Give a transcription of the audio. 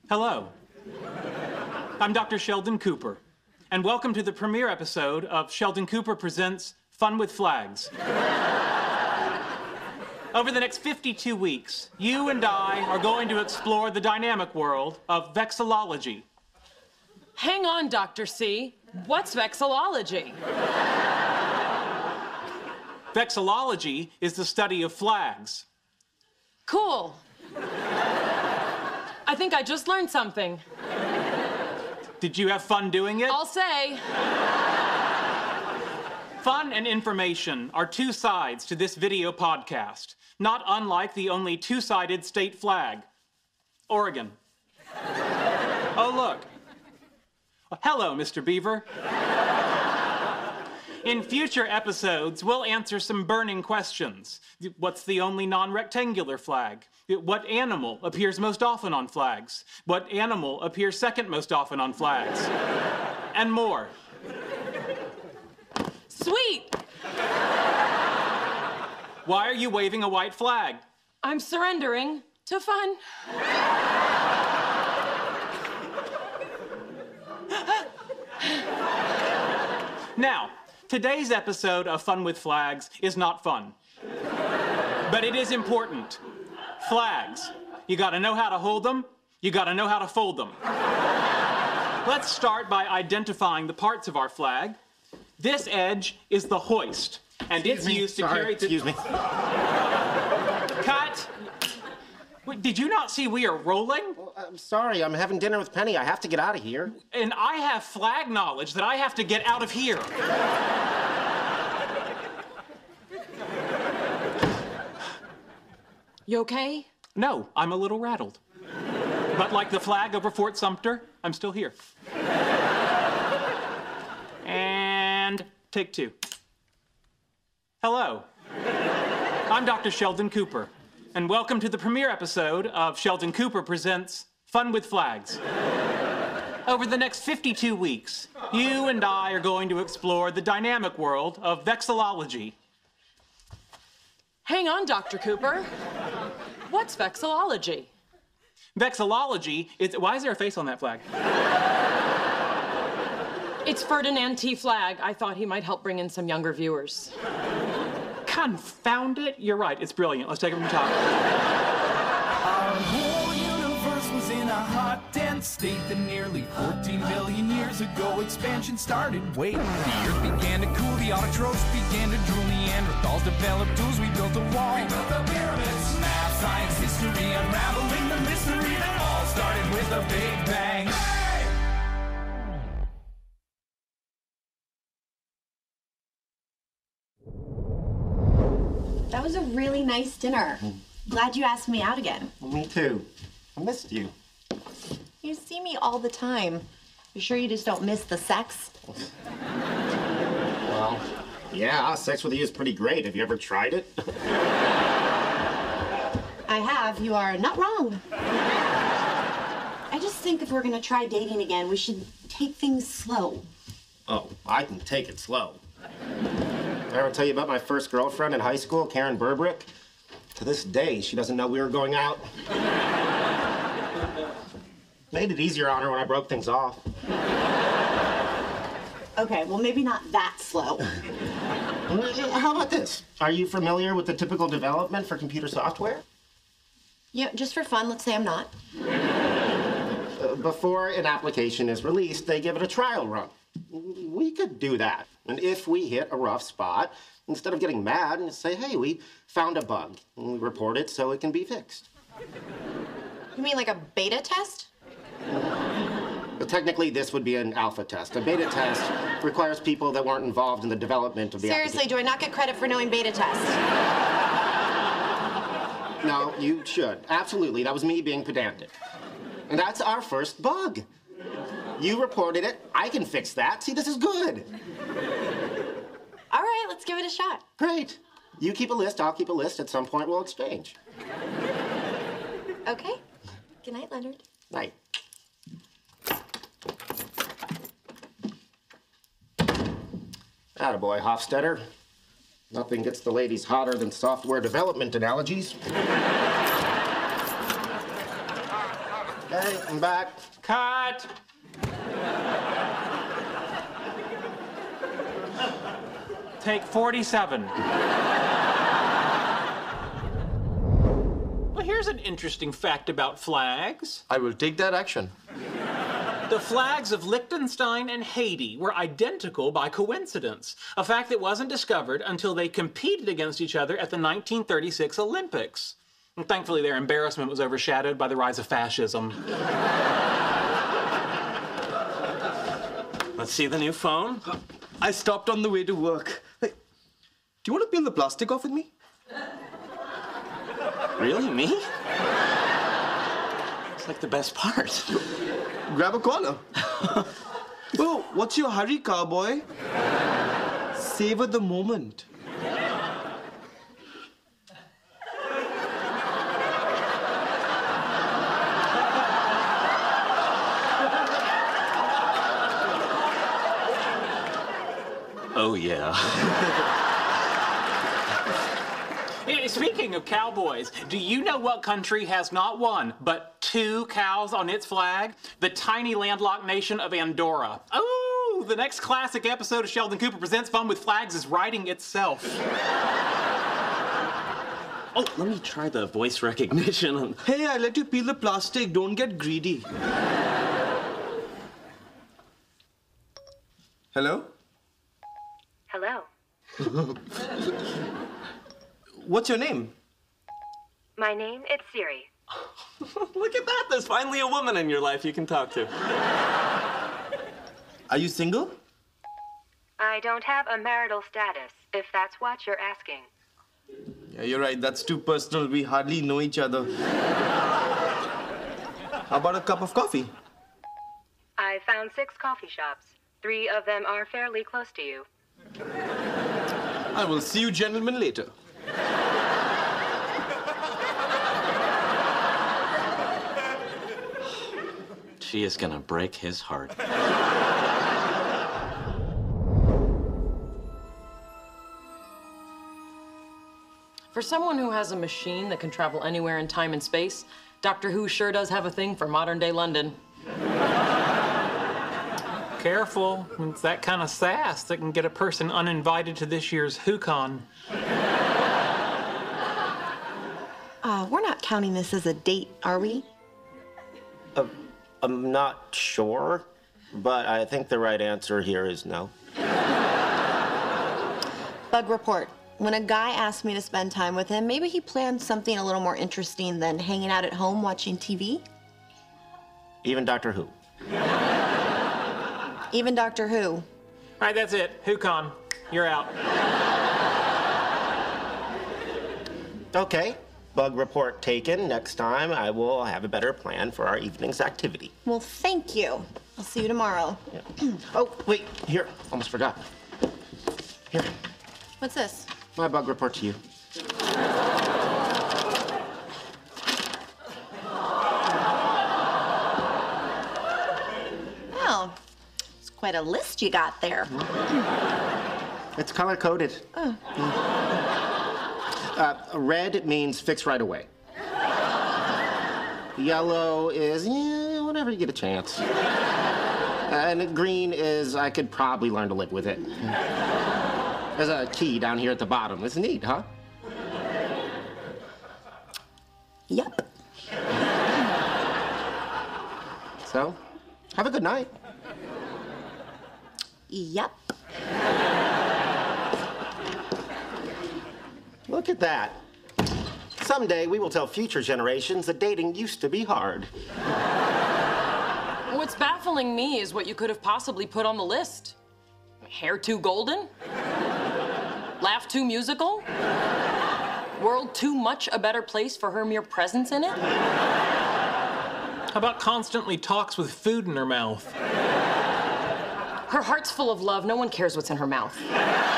Hello. I'm Dr. Sheldon Cooper, and welcome to the premiere episode of Sheldon Cooper Presents Fun with Flags. Over the next 52 weeks, you and I are going to explore the dynamic world of vexillology. Hang on, Dr. C. What's vexillology? Vexillology is the study of flags. Cool. I think I just learned something. Did you have fun doing it? I'll say. Fun and information are two sides to this video podcast, not unlike the only two-sided state flag, Oregon. Oh, look. Hello, Mr. Beaver. In future episodes, we'll answer some burning questions. What's the only non-rectangular flag? What animal appears most often on flags? What animal appears second most often on flags? And more. Sweet! Why are you waving a white flag? I'm surrendering to fun. Now, today's episode of Fun with Flags is not fun. But it is important. Flags. You gotta know how to hold them, you gotta know how to fold them. Let's start by identifying the parts of our flag. This edge is the hoist, and it's used to carry... Excuse me. Cut! Wait, did you not see we are rolling? Well, I'm sorry, I'm having dinner with Penny. I have to get out of here. And I have flag knowledge that I have to get out of here. You okay? No, I'm a little rattled. But like the flag over Fort Sumter, I'm still here. And take two. Hello. I'm Dr. Sheldon Cooper, and welcome to the premiere episode of Sheldon Cooper Presents Fun with Flags. Over the next 52 weeks, you and I are going to explore the dynamic world of vexillology. Hang on, Dr. Cooper. What's vexillology? Vexillology is... Why is there a face on that flag? It's Ferdinand T. Flag. I thought he might help bring in some younger viewers. Confound it. You're right. It's brilliant. Let's take it from the top. Our whole universe was in a hot, dense state that nearly 14 billion years ago expansion started. Wait, the earth began to cool, the autotrophs began to drool, Neanderthals developed tools, we built a wall. We built the pyramids. Math, science, history, unraveling the mystery that all started with a big bang. That was a really nice dinner. Glad you asked me out again. Well, me too. I missed you. You see me all the time. You sure you just don't miss the sex? Well, yeah, sex with you is pretty great. Have you ever tried it? I have. You are not wrong. I just think if we're gonna try dating again, we should take things slow. Oh, I can take it slow. Did I ever tell you about my first girlfriend in high school, Karen Burbrick? To this day, she doesn't know we were going out. Made it easier on her when I broke things off. Okay, well, maybe not that slow. How about this? Are you familiar with the typical development for computer software? Yeah, just for fun, let's say I'm not. Before an application is released, they give it a trial run. We could do that. And if we hit a rough spot, instead of getting mad and say, hey, we found a bug, and we report it so it can be fixed. You mean like a beta test? But technically, this would be an alpha test. A beta test requires people that weren't involved in the development of the Seriously, do I not get credit for knowing beta test? No, you should. Absolutely. That was me being pedantic. And that's our first bug. You reported it. I can fix that. See, this is good. All right, let's give it a shot. Great. You keep a list, I'll keep a list. At some point, we'll exchange. Okay. Good night, Leonard. Night. Attaboy, Hofstetter. Nothing gets the ladies hotter than software development analogies. Okay, I'm back. Cut! Take 47. Well, here's an interesting fact about flags. I will take that action. The flags of Liechtenstein and Haiti were identical by coincidence, a fact that wasn't discovered until they competed against each other at the 1936 Olympics. And thankfully, their embarrassment was overshadowed by the rise of fascism. Let's see the new phone. I stopped on the way to work. Hey, do you want to peel the plastic off with me? Really, me? It's like the best part. Grab a collar. Oh, what's your hurry, cowboy? Savor the moment. Oh, yeah. Speaking of cowboys, do you know what country has not one, but 2 cows on its flag? The tiny landlocked nation of Andorra. Oh, the next classic episode of Sheldon Cooper Presents Fun with Flags is writing itself. Oh, let me try the voice recognition. Hey, I let you peel the plastic. Don't get greedy. Hello? Hello. What's your name? My name is Siri. Look at that. There's finally a woman in your life you can talk to. Are you single? I don't have a marital status, if that's what you're asking. Yeah, you're right. That's too personal. We hardly know each other. How about a cup of coffee? I found 6 coffee shops. 3 of them are fairly close to you. I will see you gentlemen later. She is gonna break his heart. For someone who has a machine that can travel anywhere in time and space, Doctor Who sure does have a thing for modern-day London. Careful, it's that kind of sass that can get a person uninvited to this year's WhoCon. We're not counting this as a date, are we? I'm not sure, but I think the right answer here is no. Bug report. When a guy asks me to spend time with him, maybe he planned something a little more interesting than hanging out at home watching TV? Even Doctor Who. Even Doctor Who. All right, that's it. WhoCon, you're out. Okay, bug report taken. Next time, I will have a better plan for our evening's activity. Well, thank you. I'll see you tomorrow. Yeah. Oh, wait, here, almost forgot. Here, What's this? my bug report to you. Oh, it's quite a list you got there. It's color-coded. Red means fix right away. Yellow is, yeah, whenever you get a chance. And green is, I could probably learn to live with it. There's a key down here at the bottom. It's neat, huh? Yep. So, have a good night. Yep. Look at that. Someday we will tell future generations that dating used to be hard. What's baffling me is what you could have possibly put on the list. Hair too golden? Laugh too musical? World too much a better place for her mere presence in it? How about constantly talks with food in her mouth? Her heart's full of love. No one cares what's in her mouth.